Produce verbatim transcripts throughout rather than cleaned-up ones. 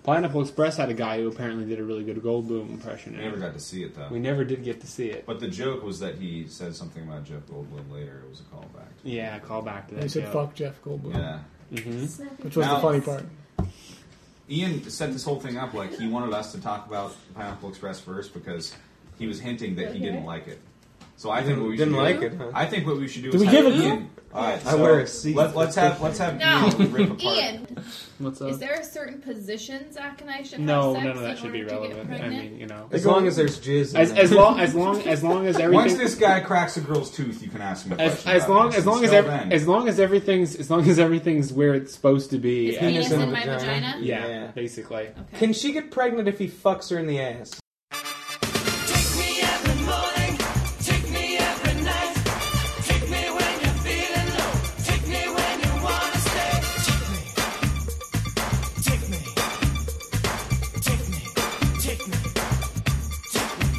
Pineapple Express had a guy who apparently did a really good Goldblum impression. We never got to see it, though. We never did get to see it. But the joke was that he said something about Jeff Goldblum later. It was a callback. Yeah, call back to that He said, joke. fuck Jeff Goldblum. Yeah. Mm-hmm. Which was Now, the funny part. Ian set this whole thing up like he wanted us to talk about Pineapple Express first because he was hinting that he didn't like it. So I think what we should Didn't do, like it, huh? I think what we should do Do is we have give it- Ian. All right, I so wear a C. Let, let's have let's have No, Ian rip apart. Ian, What's up? is there a certain position Zach and I should No, have sex none of that in should be order to get relevant. I pregnant? mean, you know. As long as there's jizz in As, there. as long as long as long as everything Once this guy cracks a girl's tooth, you can ask him a as, question. as about long this. as long as Until ev- then, as long as everything's as long as everything's where it's supposed to be. Is and- penis in in the my vagina? vagina? yeah, Yeah. basically. Okay. Can she get pregnant if he fucks her in the ass? Take me every morning, take me every night. Take me when you're feeling low, take me when you wanna stay. Take me, take me, take me, take me, take me,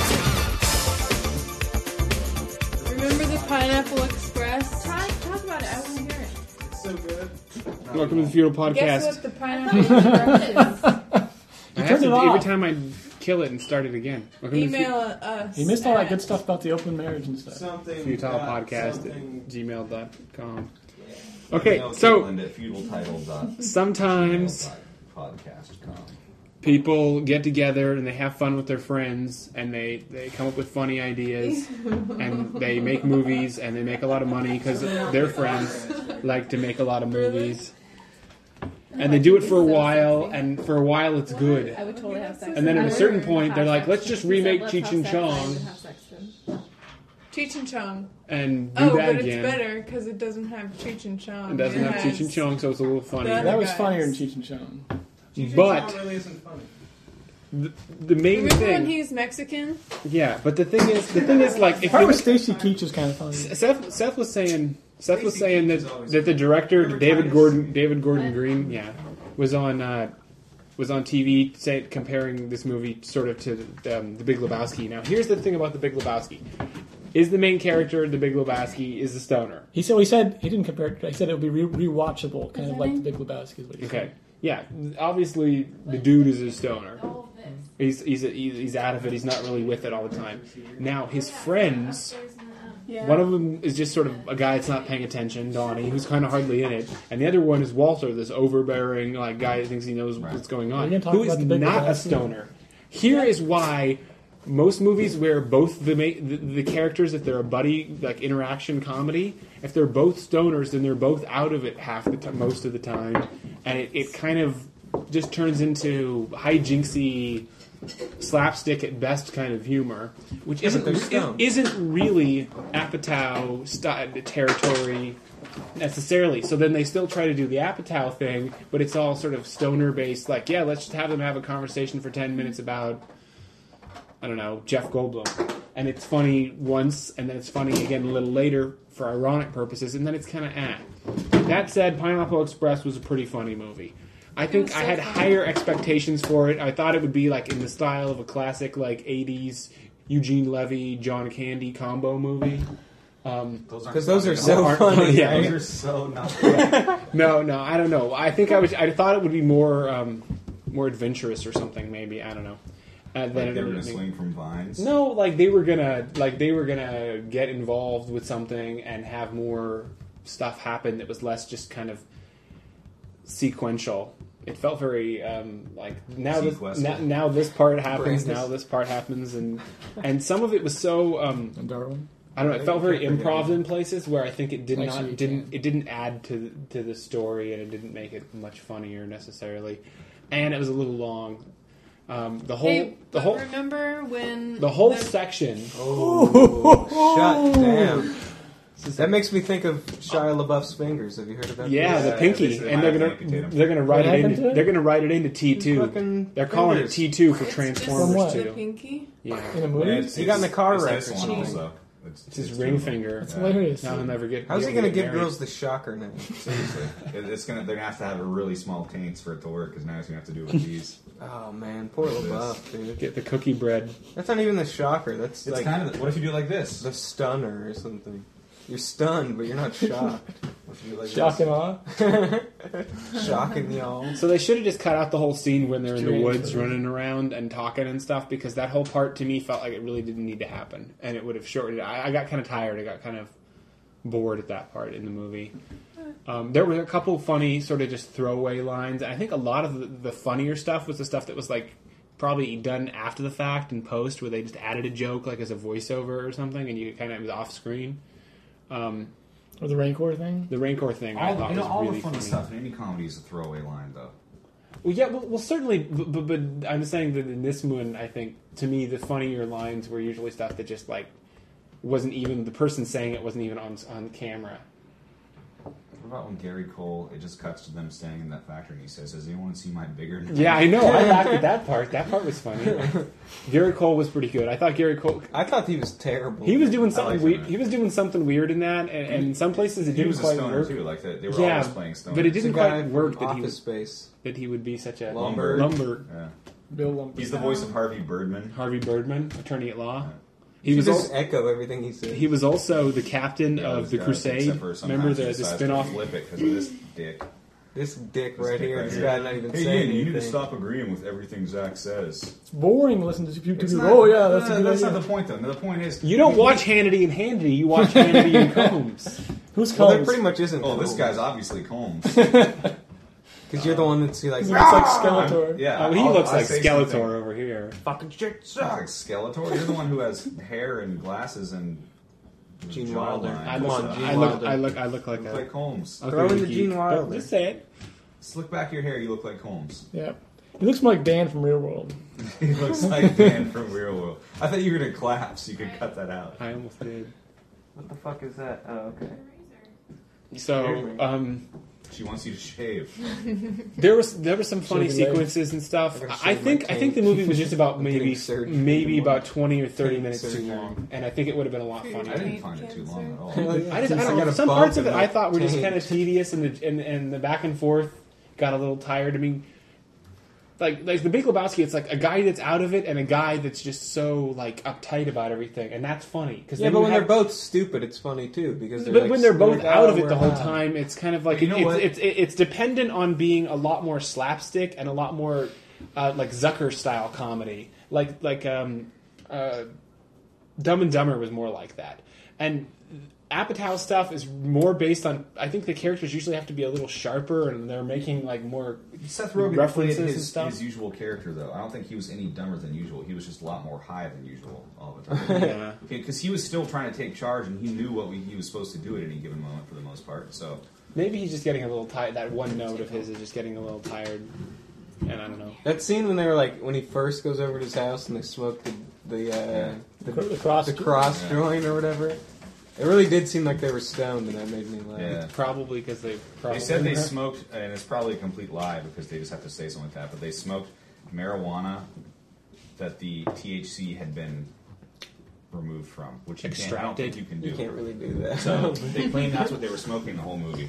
take me. Remember the Pineapple Express? Try, talk about it. I want to hear it. It's so good. Welcome to the Feudal Podcast. Guess what the I Pineapple thought it was I have turned to, it every off. time I kill it and start it again. Welcome Email us. He missed all that at- good stuff about the open marriage and stuff. Something. to the Feudal got Podcast something- at gmail dot com. email Okay, so Caitlin at feudal title dot sometimes podcast dot com. people get together and they have fun with their friends and they, they come up with funny ideas and they make movies and they make a lot of money because their friends like to make a lot of movies. And they do it for a while, and for a while it's good. I would totally have sex. And then at I a would certain have point, they're like, sex. let's just He said, remake "Let's Cheech have and sex," and I Chong would have sex then. Cheech and Chong. and do Oh, that but again. it's better because it doesn't have Cheech and Chong. It doesn't have has Cheech and Chong, so it's a little funny. the- That was guys. funnier than Cheech and Chong. But It really isn't funny. the, the main Remember when thing, he's Mexican? yeah. But the thing is, the thing is, like, if Part you with look, Stacy Keach is kind of funny. Seth, Seth was saying, Seth was Stacey saying Keach is that always- that the director Remember David Titus? Gordon, David Gordon Green, yeah, was on uh, was on T V say, comparing this movie sort of to um, The Big Lebowski. Now, here's the thing about The Big Lebowski: is the main character The Big Lebowski is a stoner. He said, well, he said he didn't compare it. He said it would be re- rewatchable, kind of that like name? The Big Lebowski. Is what he Okay, said. yeah, obviously the dude is a stoner. All of this. He's he's he's he's out of it. He's not really with it all the time. Now his friends, Yeah. one of them is just sort of a guy that's not paying attention, Donnie, who's kind of hardly in it, and the other one is Walter, this overbearing like guy that thinks he knows what's going Are on, we gonna talk who is about the Big not a Lebowski? stoner. Here is why most movies where both the, ma- the the characters, if they're a buddy like interaction comedy, if they're both stoners, then they're both out of it half the time, most of the time, and it, it kind of just turns into hijinksy, slapstick at best kind of humor, which Yeah, isn't but they're stoned. isn't really Apatow st- territory necessarily. So then they still try to do the Apatow thing, but it's all sort of stoner based. Like, yeah, let's just have them have a conversation for ten minutes about, I don't know, Jeff Goldblum, and it's funny once, and then it's funny again a little later for ironic purposes, and then it's kind of ah. That said, Pineapple Express was a pretty funny movie. I think was I so had funny. higher expectations for it. I thought it would be like in the style of a classic like eighties Eugene Levy, John Candy combo movie. Um, Because those are so Aren't- funny. yeah. right? Those are so not. no, no, I don't know. I think I was. I thought it would be more, um, more adventurous or something. Maybe I don't know. Uh, than Like it they were ended gonna up being. swing from vines. No, like they were gonna, like they were gonna get involved with something and have more stuff happen that was less just kind of sequential. It felt very um, like now this, Sequestered. now, now this part happens, Brandis. now this part happens, and and some of it was so um, And Darwin. I don't know. It felt very Like- improv in places where I think it did Like not so you didn't can. it didn't add to to the story and it didn't make it much funnier necessarily, and it was a little long. Um, the whole Hey, the but whole remember when the whole the- section. Oh, shut down. That makes me think of Shia LaBeouf's fingers. Have you heard about Yeah, this? the pinky, they and they're might gonna amputate 'em. they're gonna write What it happened into to it? they're gonna write it into T two. Fucking They're calling fingers. it T two for It's Transformers what? just the two. pinky. Yeah, In a And movie? it's- He got in a it's- car it's wreck this or one something. also. It's, it's his it's ring two. finger. It's Yeah. hilarious. Now he'll never get. How's he he'll gonna get give married. girls the shocker now? Seriously, It- it's gonna. They're gonna have to have a really small taints for it to work because now he's gonna have to do it with these. Oh man, poor LaBeouf, dude. Get the cookie bread. That's not even the shocker. That's It's like kind of. The, what if you do it like this? the stunner or something. You're stunned, but you're not shocked. If you like Shock this. and awe. Shocking y'all. So they should have just cut out the whole scene when they're in the Strange, woods really. running around and talking and stuff, because that whole part to me felt like it really didn't need to happen, and it would have shortened it. I, I got kind of tired. I got kind of bored at that part in the movie. Um, there were a couple funny sort of just throwaway lines. I think a lot of the, the funnier stuff was the stuff that was like probably done after the fact in post, where they just added a joke like as a voiceover or something, and you kind of it was off screen. Um, Or the Rancor thing. the Rancor thing I All, thought you know, was all really the funny, funny. stuff in any comedy is a throwaway line, though. Well, yeah, well, well certainly, but, but, but I'm saying that in this one, I think, to me, the funnier lines were usually stuff that just, like, wasn't even, the person saying it wasn't even on on camera. What about when Gary Cole, it just cuts to them standing in that factory and he says, does anyone see my bigger... Yeah, I know, I laughed at that part. That part was funny. Gary Cole was pretty good. I thought Gary Cole... I thought he was terrible. He was doing I something liked weird. him. He was doing something weird in that, and, and in some places it He didn't was a quite stoner, work. too. Like, the, they were Yeah, always playing stoner. but it He's the didn't guy quite from work that he Office was, Space. that he would be such a Lumber. lumber. Yeah. Bill Lumber. He's the voice of Harvey Birdman. Harvey Birdman, attorney at law. He He was just also, echo everything he said. he was also the captain Yeah, of this the guy, Crusade. except for sometimes Remember he the, the decides to spin-off? flip it because of this dick. This dick This right dick here. right This here. guy not even Hey, saying Ian, you need to anything. stop agreeing with everything Zach says. It's boring to listen to two It's people. not- Oh yeah, that's no, a good that's idea. not the point, though. No, the point is... You don't watch Hannity and Hannity, you watch Hannity and Combs. Who's Well, there Combs? pretty much isn't. Oh, this guy's obviously Combs. Because you're the one that's like. He looks like Skeletor. Yeah, Oh, he I'll- looks I like say Skeletor something. over here. Fucking shit Looks like Skeletor. You're the one who has hair and glasses and Gene Wilder. jawline. I Come look, on, Gene I look, Wilder. I look, I look like You look a. like Holmes. I look Throw like in a the geek. Gene Don't- Wilder. Just say it. Slick back your hair, you look like Holmes. Yeah. He looks more like Dan from Real World. He looks like Dan from Real World. I thought you were going to clap so you could cut that out. I almost did. What the fuck is that? Oh, okay. So, um, She wants you to shave. there was there were some funny Shave your sequences and stuff. I gotta I shave think my I think the movie was just about I'm maybe getting surgery maybe tomorrow. about twenty or thirty Getting minutes too surgery. long, and I think it would have been a lot I funnier. didn't find it too long at all. I just, I I don't got know. a Some bump parts of in it I the thought were just taint. kind of tedious, and the and, and the back and forth got a little tired. I mean, like like the Big Lebowski, it's like a guy that's out of it and a guy that's just so like uptight about everything, and that's funny. Cause Yeah, then but you when have- they're both stupid, it's funny too because. They're But like, when they're both like, out oh, of it we're the whole hot. time, it's kind of like But you it, know it's, what? it's it's dependent on being a lot more slapstick and a lot more uh, like Zucker style comedy. Like like um, uh, Dumb and Dumber was more like that, and Apatow stuff is more based on. I think the characters usually have to be a little sharper, and they're making like more Seth Rogen played references and his, stuff. his usual character, though. I don't think he was any dumber than usual. He was just a lot more high than usual all the time. Yeah. Because he was still trying to take charge, and he knew what we, he was supposed to do at any given moment for the most part. So Maybe he's just getting a little tired. That one note of his is just getting a little tired, and I don't know. That scene when they were like when he first goes over to his house and they smoke the the uh, The, the, the cross. the cross Yeah. joint or whatever. It really did seem like they were stoned, and that made me laugh. yeah. Probably because they probably They said they smoked, and it's probably a complete lie because they just have to say something like that, but they smoked marijuana that the T H C had been removed from, which you can't, I don't think you can do. You can't really do that. So they claim that's what they were smoking the whole movie.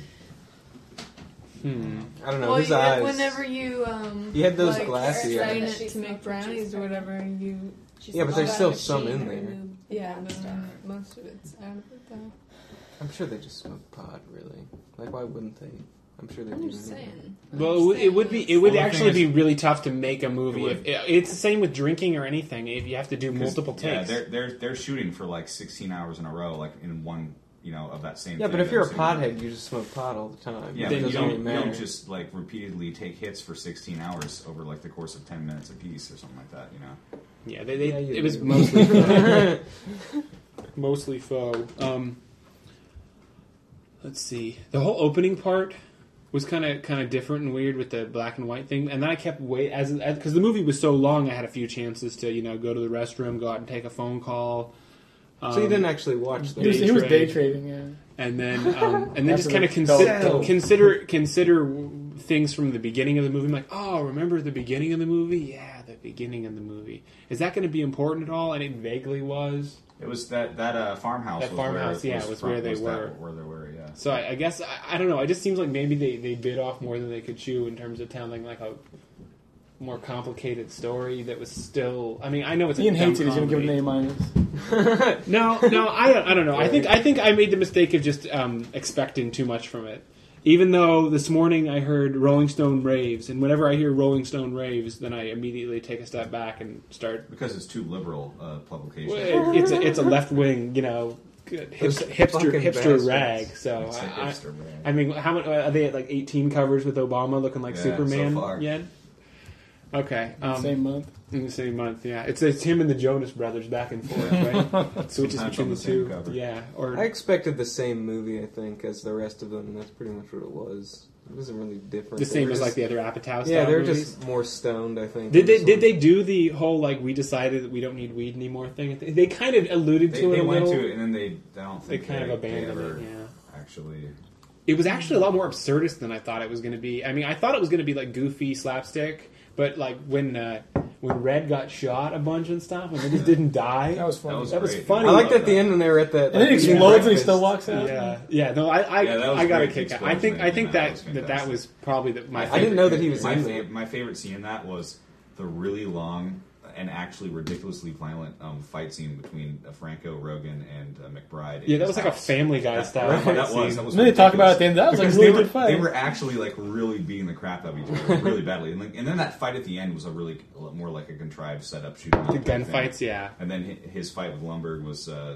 Hmm. I don't know. Well, his yeah, eyes. whenever you um, He had those like, glassy strain eyes. it to make brownies or whatever, you Yeah, but all there's that still some machine in there. remove- Yeah, but then most of it's out of it though. I'm sure they just smoke pot, really. Like, why wouldn't they? I'm sure they I'm do. just anyway. saying. Well, I'm it would, saying it would be it's- it would Well, the actually thing be really tough to make a movie. It If, would. it's the same with drinking or anything. If you have to do 'Cause, multiple Yeah, takes. they're they're they're shooting for like sixteen hours in a row, like in one, you know, of that same. Yeah, thing but if that you're a was sitting- pothead, you just smoke pot all the time. Yeah, it but you doesn't don't, really you matter. don't just like repeatedly take hits for sixteen hours over like the course of ten minutes apiece or something like that. You know. yeah, they, they, Yeah, you it was do. mostly faux. mostly faux. Um, let's see. The whole opening part was kind of kind of different and weird with the black and white thing, and then I kept wait as because the movie was so long. I had a few chances to you know go to the restroom, go out and take a phone call. Um, So you didn't actually watch He was, the. he was day trade. trading. Yeah. and then um, and then After just kind of the consider call. consider consider things from the beginning of the movie. I'm like, oh, remember the beginning of the movie? Yeah, the beginning of the movie. Is that going to be important at all? And it vaguely was. It was that that uh, farmhouse. That was farmhouse, where, yeah, was from- where they was that were. where they were, yeah. So I, I guess I, I don't know. It just seems like maybe they, they bit off more than they could chew in terms of telling like a more complicated story that was still. I mean, I know it's a Ian dumb hates it. He's going to give it an comedy. A minus. No, no, I, I don't know. I think I think I made the mistake of just um, expecting too much from it. Even though this morning I heard Rolling Stone raves, and whenever I hear Rolling Stone raves, then I immediately take a step back and start. Because it's too liberal uh, publication. Well, it- it's a, it's a left wing, you know, good Those hipster hipster, fucking hipster bastards. rag. So It's a I, hipster rag. I mean, how many are they at? Like eighteen covers with Obama looking like Yeah, Superman so far. yet? Okay, um, Same month. in the same month. Yeah, it's it's him and the Jonas Brothers back and forth, right? Switches Sometimes between on the, the same two. cover. Yeah, or I expected the same movie, I think, as the rest of them, and that's pretty much what it was. It wasn't really different. the They same were as just- like the other Apatow. Yeah, style they were movies. just more stoned, I think. Did in they this did one. they do the whole like we decided that we don't need weed anymore thing? They kind of alluded They, to it they a went little. to it, and then they. I don't They think kind of they abandoned ever it. Yeah. Actually, It was actually a lot more absurdist than I thought it was going to be. I mean, I thought it was going to be like goofy slapstick, but like when uh, when Red got shot a bunch and stuff, and they just didn't die. That was funny. That was That was great. funny. I liked love at the that. end when they were at that. And then he like, explodes and he breakfast. still walks out. Yeah, yeah. No, I, I, Yeah, that was I got to great, kick. the I think, I explosion think and that that was that, that fantastic. was probably the, my. I didn't know that he was my, in fa- there. my favorite scene in that was the really long and actually ridiculously violent um, fight scene between uh, Franco, Rogan, and uh, McBride. in Yeah, that his was like a house. Family Guy That, style. that, fight that was. scene. That was. And then they talk about it at the ridiculous. end. That was like a Because really they were, good fight. They were actually like really beating the crap out of each other, like, really badly. And, like, and then that fight at the end was a really more like a contrived setup shooting. The gunfights, yeah. And then hi- his fight with Lumberg was uh,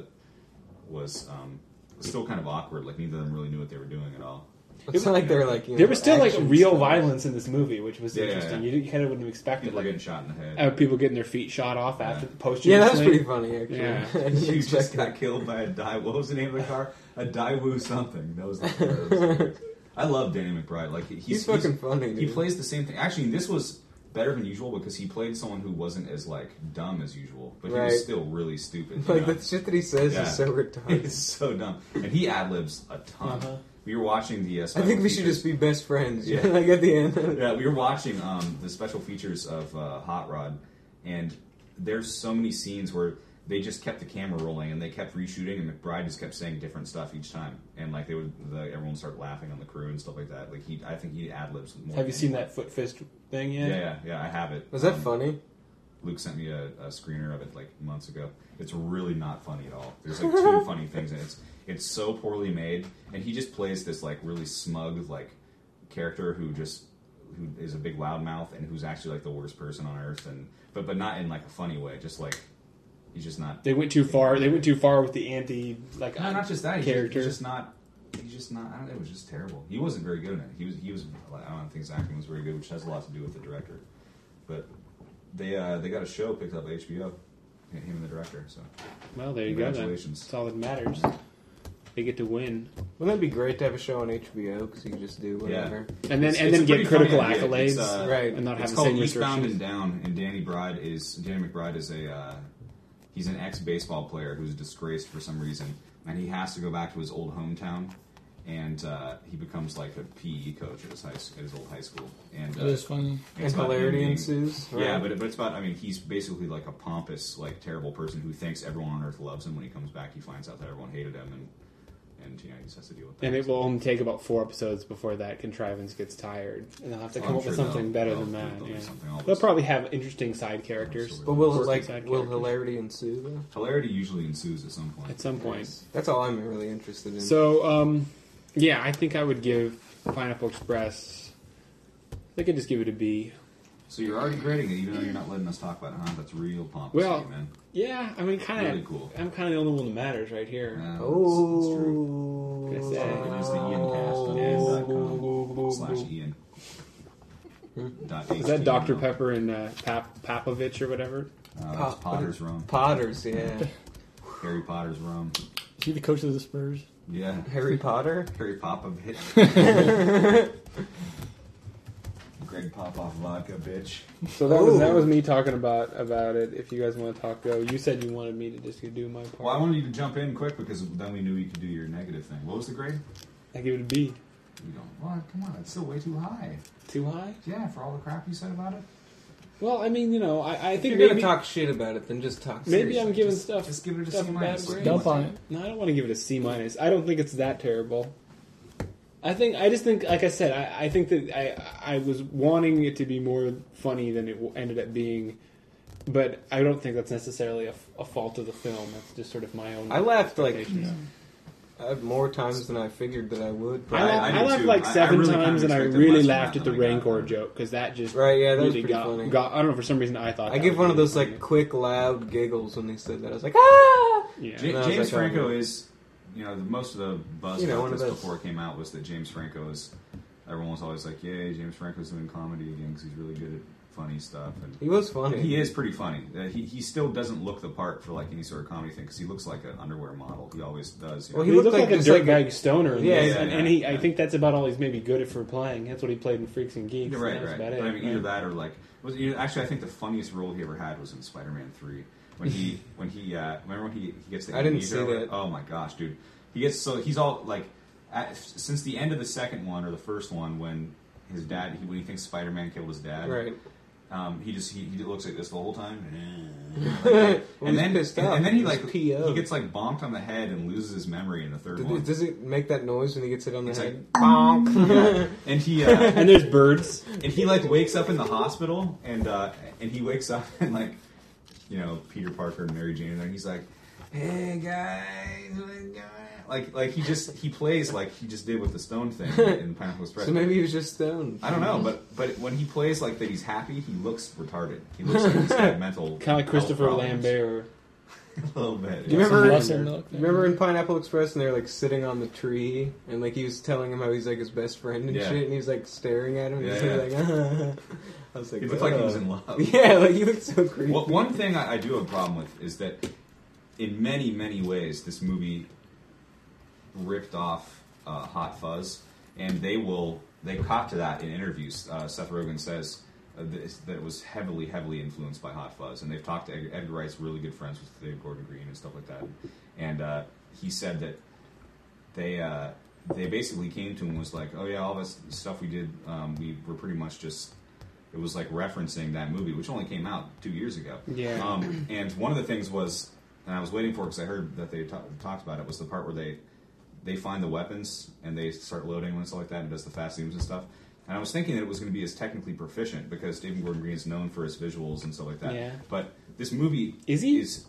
was um, still kind of awkward. Like neither of them really knew what they were doing at all. It's not like they're like you know, There was still like action real stars. violence in this movie, which was Yeah, yeah, interesting. yeah. You, you kind of wouldn't have expected People were like getting shot in the head. uh, people getting their feet shot off after Yeah. the post. Yeah, that was pretty funny actually. Yeah. I didn't He just expect got that. killed by a Dai. What was the name of the car? A Daewoo something. That was. That was I love Danny McBride. Like he's, He's fucking funny, He dude. plays the same thing. Actually, this was better than usual because he played someone who wasn't as like dumb as usual, but he Right. was still really stupid. you Like know? the shit that he says Yeah. is so retarded. It's so dumb, and he ad libs a ton. Uh-huh. We were watching the. Uh, I special think we should features. just be best friends. Yeah. like at the end. Yeah, we were watching um, the special features of uh, Hot Rod, and there's so many scenes where they just kept the camera rolling and they kept reshooting, and McBride just kept saying different stuff each time, and like they would, the, everyone would start laughing on the crew and stuff like that. Like he, I think he ad libs. Have you seen that foot fist thing yet? Yeah, yeah, yeah. I have it. Was that Um, funny? Luke sent me a, a screener of it like months ago. It's really not funny at all. There's like two funny things, and it's it's so poorly made. And he just plays this like really smug like character who just who is a big loudmouth and who's actually like the worst person on earth, and but but not in like a funny way. Just like he's just not. They went too far. They went too far with the anti like No, not just that. He's character. Just, he's just not. He's just not. I don't know, it was just terrible. He wasn't very good in it. He was. He was. I don't think his acting was very good, which has a lot to do with the director. But they uh, they got a show picked up by H B O. Him and the director. So Well, there you go. Then. Congratulations. That's all that matters. They get to win, Wouldn't that be great to have a show on H B O because you could just do whatever? and then It's- and it's then a get pretty critical funny idea. accolades, It's, uh, Right. and not have It's the called same Eastbound restrictions. and Down, and Danny Bride is Danny McBride is a uh, he's an ex baseball player who's disgraced for some reason, and he has to go back to his old hometown, and uh, he becomes like a P E coach at his high at his old high school, and uh, It is funny. it's And about him hilarity being- ensues. Yeah, right? but it- but it's about I mean he's basically like a pompous like terrible person who thinks everyone on earth loves him. When he comes back, he finds out that everyone hated him, and and you know he just has to deal with that. And it will only take about four episodes before that contrivance gets tired, and they'll have to Oh, come I'm up with sure something they'll- better they'll- than that. they'll do Yeah. something always. They'll probably have interesting side characters. But will Quirky like side will characters. hilarity ensue though? Hilarity usually ensues at some point. At some point. That's all I'm really interested in. So, um, yeah, I think I would give Pineapple Express. I think I'd just give it a B. So you're already grading it, even though you're not letting us talk about it, huh? That's real pompous, Well, of you, man. Yeah, I mean, kind of. Really cool. I'm kind of the only one that matters right here. Yeah, oh, that's, that's true. Gonna say. It is the Ian cast on Yes. com slash Ian. Dot Is that Doctor Pepper and uh, Pap- Papovich or whatever? Uh, that's Pop- Potter's rum. Potters, yeah. Harry Potter's rum. Is he the coach of the Spurs? Yeah. Harry Potter. Harry Popovich. Greg Popoff vodka, bitch. So that was that Ooh. was me talking about about it. If you guys want to talk, go. You said you wanted me to just do my part. Well, I wanted you to jump in quick because then we knew you could do your negative thing. What was the grade? I give it a B. You don't. What? Come on, it's still way too high. Too high? Yeah, for all the crap you said about it. Well, I mean, you know, I, I If think you're maybe gonna talk shit about it, then just talk. maybe seriously. I'm giving Just- stuff. just give it a stuff C a minus. bad grade. Dump on it. No, I don't want to give it a C minus. I don't think it's that terrible. I think I just think, like I said, I, I think that I I was wanting it to be more funny than it ended up being, but I don't think that's necessarily a, a fault of the film. That's just sort of my own. I laughed like expectations. uh, more times than I figured that I would. I, laughed, I I, did laughed too. like I- I seven really kind of times, and I expected really less than laughed that at the than I got. Rancor joke because that just Right, yeah, that was really pretty got, funny. got. I don't know, for some reason I thought I that give was one of really those funny. like quick, loud giggles when he said that. I was like, ah! Yeah. J- No, I was James like, oh, Franco yeah. is, you know, the, most of the buzz You know, about one of this those. before it came out was that James Franco is. Everyone was always like, "Yay, James Franco's doing comedy again because he's really good at funny stuff." And He was funny. he is pretty funny. Uh, he he still doesn't look the part for like any sort of comedy thing because he looks like an underwear model. He always does. You know? Well, He, He looked looked like, like a just like dirtbag a- stoner, in Yeah, this, yeah, and, yeah, and he, yeah. I think that's about all he's maybe good at for playing. That's what he played in Freaks and Geeks. You're and right, that's right. about But it. I mean, either right? that or like, was you know, actually I think the funniest role he ever had was in Spider-Man three when he when he uh, remember when he, he gets the I didn't amnesia see or whatever? that. Oh my gosh, dude, he gets so he's all like at, since the end of the second one or the first one when his dad he, when he thinks Spider-Man killed his dad, Right. Um, he just he, he looks like this the whole time, Well, and he's then pissed and, off. and then he He's like P O. he gets like bonked on the head and loses his memory in the third one. Does, does it make that noise when he gets hit on the It's head? like, Bonk. Yeah. And he uh, And there's birds. and he like wakes up in the hospital and uh, and he wakes up and like you know Peter Parker and Mary Jane are there and he's like, hey guys, what's going on? like like he just he plays like he just did with the Stone thing in Pineapple Express. So maybe he was just stoned. I don't know, but but when he plays like that he's happy, he looks retarded. He looks like he's got mental Kind of like Christopher health problems. Lambert. A little bit. Do you yeah. remember? Russell milk there. Remember in Pineapple Express, and they're like sitting on the tree, and like he was telling him how he's like his best friend and Yeah. shit, and he was like staring at him. And Yeah, he's yeah. like, ah. I was like, He looked like he was "Oh." in love. Yeah, like he looked so creepy. Well, one thing I, I do have a problem with is that in many, many ways, this movie ripped off uh, Hot Fuzz, and they will they cop to that in interviews. Uh, Seth Rogen says uh, this, that it was heavily, heavily influenced by Hot Fuzz, and they've talked to Edgar, Edgar Wright's really good friends with David Gordon Green and stuff like that, and uh, he said that they. Uh, they basically came to him and was like, oh yeah, all this stuff we did, um, we were pretty much just, it was like referencing that movie, which only came out two years ago. Yeah. Um, and one of the things was, and I was waiting for it because I heard that they ta- talked about it, was the part where they they find the weapons and they start loading them and stuff like that and does the fast zooms and stuff. And I was thinking that it was going to be as technically proficient because David Gordon Green is known for his visuals and stuff like that. Yeah. But this movie Is he? is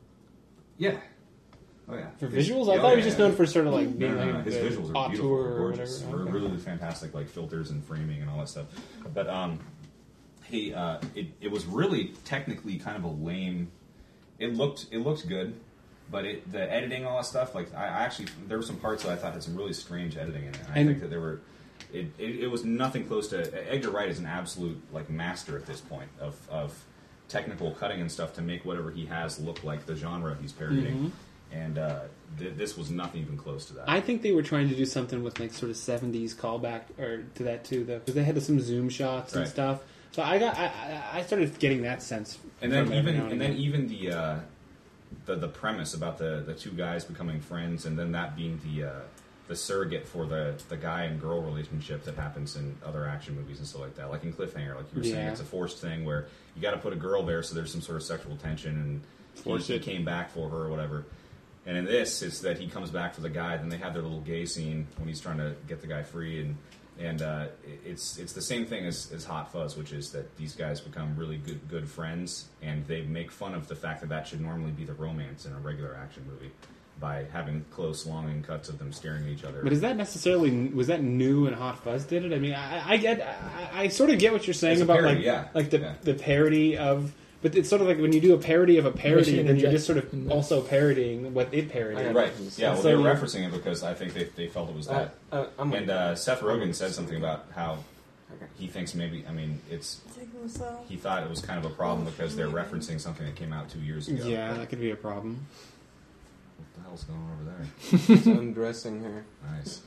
yeah. Oh yeah. For His- visuals? I yeah, thought he was yeah, just yeah. known for sort of like No, being no, no, like his the visuals are auteur beautiful, or gorgeous, whatever. Re- Okay. really fantastic, like filters and framing and all that stuff. But um, he uh, it it was really technically kind of a lame. It looked it looked good, but it the editing all that stuff like I, I actually there were some parts that I thought had some really strange editing in it. And I And- think that there were. It, it, it was nothing close to Edgar Wright is an absolute like master at this point of of technical cutting and stuff to make whatever he has look like the genre he's parodying. Mhm. And uh, th- this was nothing even close to that. I think they were trying to do something with like sort of seventies callback or to that too, though, because they had some zoom shots and Right. stuff. So I got, I, I I started getting that sense. and then from it every even now and then again. even the uh, the the premise about the, the two guys becoming friends, and then that being the uh, the surrogate for the, the guy and girl relationship that happens in other action movies and stuff like that, like in Cliffhanger, like you were saying, Yeah. it's a forced thing where you got to put a girl there, so there's some sort of sexual tension, and Force he, he it. came back for her or whatever. And in this, it's that he comes back for the guy. Then they have their little gay scene when he's trying to get the guy free, and and uh, it's it's the same thing as, as Hot Fuzz, which is that these guys become really good good friends, and they make fun of the fact that that should normally be the romance in a regular action movie by having close, longing cuts of them staring at each other. But is that necessarily was that new and Hot Fuzz did it? I mean, I, I get, I, I sort of get what you're saying It's a about parody, like yeah. like the Yeah. the parody of. But it's sort of like when you do a parody of a parody, Mission then you're Inject- just sort of also parodying what it parodied. Right? Yeah. Well, So they were you- referencing it because I think they they felt it was Uh, that. uh, I'm And uh, Seth Rogen said something about how Okay. he thinks maybe. I mean, it's Take them slow. he thought it was kind of a problem because they're referencing something that came out two years ago. Yeah, that could be a problem. What the hell's going on over there? He's undressing her. Nice.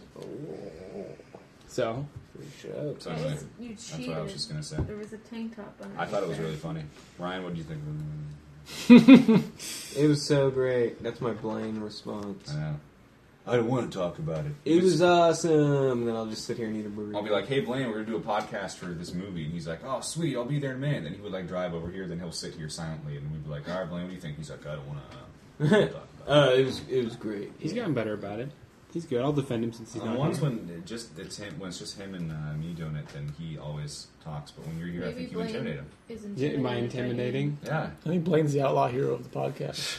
So Free show. So anyway, You that's what I was just cheated. gonna say. There was a tank top on. I thought it was really funny. Ryan, what do you think? of It was so great. That's my Blaine response. it? I know. I don't want to talk about it. It was awesome. Then I'll just sit here and eat a burrito. I'll be like, hey Blaine, we're gonna do a podcast for this movie, and he's like, oh sweet, I'll be there in a minute. Then he would like drive over here, then he'll sit here silently, and we'd be like, all right, Blaine, what do you think? He's like, I don't want to uh, talk about it. uh, it was it was great. he's Yeah. gotten better about it. He's good. I'll defend him since he's The not ones here. when it just it's him when it's just him and uh, me doing it, then he always talks. But when you're here, I Maybe think you Blaine intimidate him. is Yeah, am I intimidated by you. intimidating? Yeah. I think Blaine's the outlaw hero of the podcast.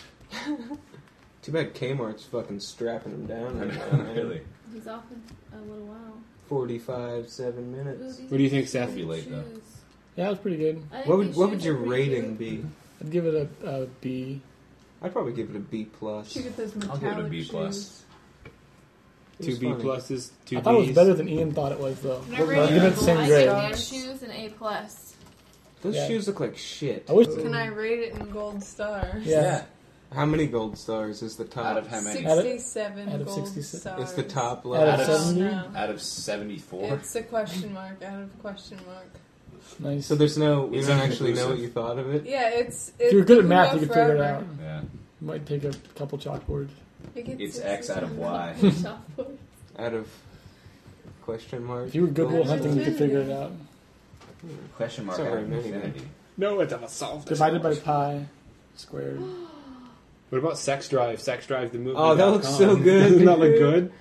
Too bad Kmart's fucking strapping him down right now. man. Really. He's off in a little while. Forty-five, seven Ooh, minutes. these What do you are think, cute Seth? Be late, though. shoes. Yeah, it was pretty good. I think What would these what shoes would are your pretty rating cute. be? I'd give it a, a B. I'd probably give it a B plus. You get those I'll metallic give it a B plus. shoes. It Two was B funny. pluses, two I thought it was Bs. better than Ian thought it was, though. Can I I'll rate give it it? the same I grade. give these shoes an A plus. Those Yeah. shoes look like shit. I wish. Can I rate it in gold stars? Yeah. How many gold stars is the top? Out of how many? sixty-seven Out of gold sixty-six. stars. It's the top Out level. of I don't seventy? know. Out of seventy-four. It's a question mark out of question mark. Nice. So there's no. We It's don't actually know inconclusive. what you thought of it. Yeah, it's. It, if you're good at can math, go you could figure it forever. out. Yeah. You might take a couple chalkboards. It gets It's X out of sixty-seven. Y. Softboard. Out of question mark. If you were good gold at hunting, you could figure it out. Question mark Sorry, out of many, infinity. No, it's a solved. Divided by pi squared. What about Sex Drive? Sex Drive, the movie. Oh, that looks so good, Doesn't that look dude. good?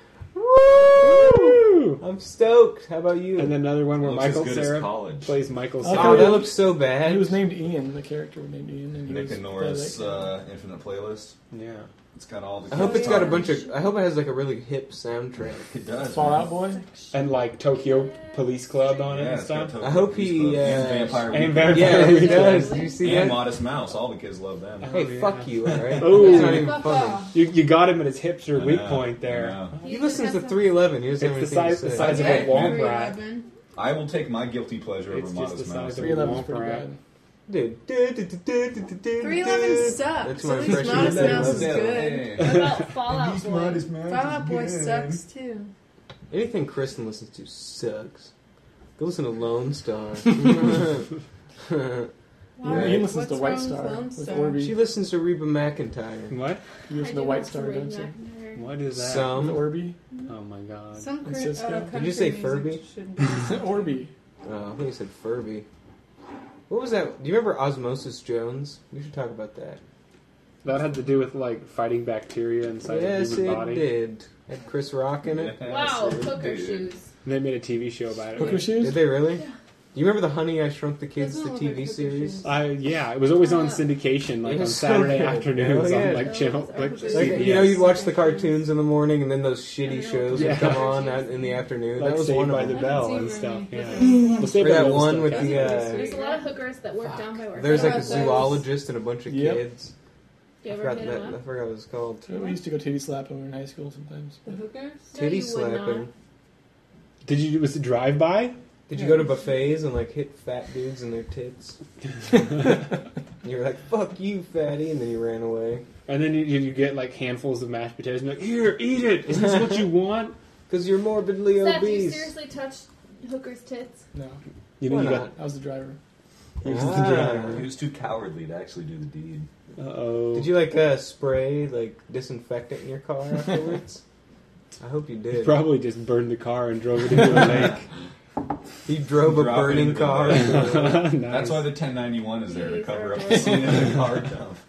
Woo! I'm stoked. How about you? And then another one where Looks as Michael good as Cera college. plays Michael Oh, Cera. oh, that looks so bad. He was named Ian. The character was named Ian. And he Nick was and Nora's yeah, that- uh, Infinite Playlist. Yeah. It's got all the. I hope kids it's got a talking. bunch of. I hope it has like a really hip soundtrack. It does. Fallout Boy. And like Tokyo Police Club on it Yeah, and it's got stuff. Tokyo I hope Police he, Club uh, and Vampire and Weekend. Vampire Yeah, it Weekend. does. Did you see And that? Modest Mouse. All the kids love them. Hey, Oh, yeah. fuck you, alright? Oh. It's not even Fuck funny. off. You, you got him at his hips or I weak know, point I there. know. He listens to three eleven. He doesn't have It's the anything size- to the say. size of Okay, a womp three rat. eleven. I will take my guilty pleasure It's over just Modest the Mouse. size of three eleven's Womp pretty rat. bad. Dude. three eleven sucks. That's my At least impression Modest of Mouse is that. good. What about Fallout Boy? Fallout Boy sucks too. Anything Kristen listens to sucks. Go listen to Lone Star. Ian, Ian listens What's to White wrong with Star Lone with Star? Orby. she listens to Reba McEntire. What? You listen to White Star, don't you? What is that? With Some. Orby. Oh my god. Some And cri- Cisco. uh, Did you country say music Furby? should- Orby. Oh, I think you said Furby. What was that? Do you remember Osmosis Jones? We should talk about that. That had to do with like fighting bacteria inside yes, the human it body. did. Had Chris Rock in it. Wow, Yes, it hooker did. shoes. And they made a T V show about Hooker it. shoes? Did they really? You remember the Honey I Shrunk the Kids, Doesn't the look T like V hooker series? shoes. I yeah, it was always on Uh, syndication, like it on was so Saturday good. afternoons Oh, yeah. on like channel, like Like, Like, C B S. you know, you'd watch the cartoons in the morning, and then those shitty I don't shows know. would come Yeah. on out in the afternoon. Like that was Saved one by of the them. Bell I haven't and seen stuff. very Yeah. many. Well, Saved Or by the that Bell one stuff, with yeah. the, uh, There's a lot of hookers that work down by where. There's like a Those. zoologist and a bunch of Yep. kids. Do you I ever forgot, hit that, them I up? forgot what it's called. We used to go titty slap over in high school sometimes. The hookers? No, Titty you would not. slapping. Did you was it drive by? Did you go to buffets and like hit fat dudes in their tits? You were like, "Fuck you, fatty," and then you ran away. And then you, you get like handfuls of mashed potatoes and you're like, here, eat it. Is this what you want? Because you're morbidly Seth, do you obese. seriously touch hookers' tits? No, You know Why you not? I was the driver. got he was the Ah. driver. He was too cowardly to actually do the deed. Uh oh. Did you like uh, spray like disinfectant in your car afterwards? I hope you You did. probably just burned the car and drove it into a lake. He drove a Drop it burning into the car. lake. Nice. That's why the ten ninety-one is there to These cover are up the scene of the car adorable. dump.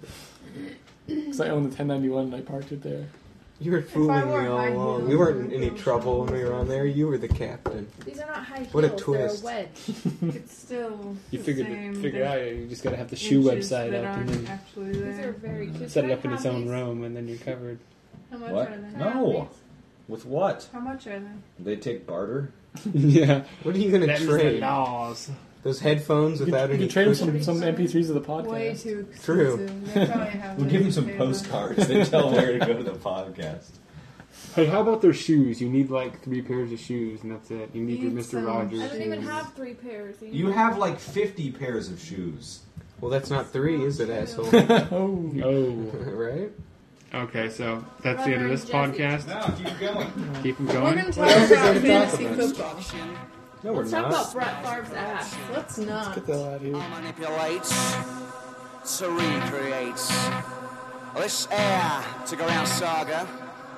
Because I owned the ten ninety-one and I parked it there. You were fooling me wore all high along. heels, We weren't in I any would trouble when we were on there. You were the captain. These are not high heels. What a They're twist. a wedge. It's still You the figured same. it, figured There's out. You just gotta have the shoe inches website that up and aren't then actually These there. are very cute. set it Can I up in its have own these? room, and then you're covered. How much What? are they? No. With what? How much are they? They take barter? Yeah. What are you gonna Them's the trade? laws. Those headphones You without could, you any could trade him cushions? some, some M P threes of the podcast. Way too True. expensive. They probably have We'll way give him too some big postcards that tell where to go to the podcast. Hey, how about their shoes? You need like three pairs of shoes, and that's it. You need your Need Mister some Rogers. I don't even shoes. have three pairs. You have like fifty pairs of shoes. Well, that's not three, is it, asshole? Oh, Oh. Right? Okay, so that's the end of this Reverend podcast. No, keep going. Keep them We're going. going to What talk else is there about to talk fantasy about? football. No, we're Let's talk not. about Brett Favre's ass. Let's not. get the hell out of here. Manipulates to recreates. This air to go around saga.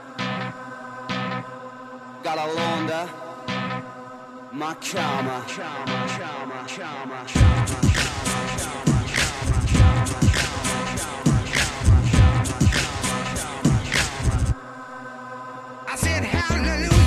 Gotta launder my karma. Karma, karma, karma, karma, I said hallelujah.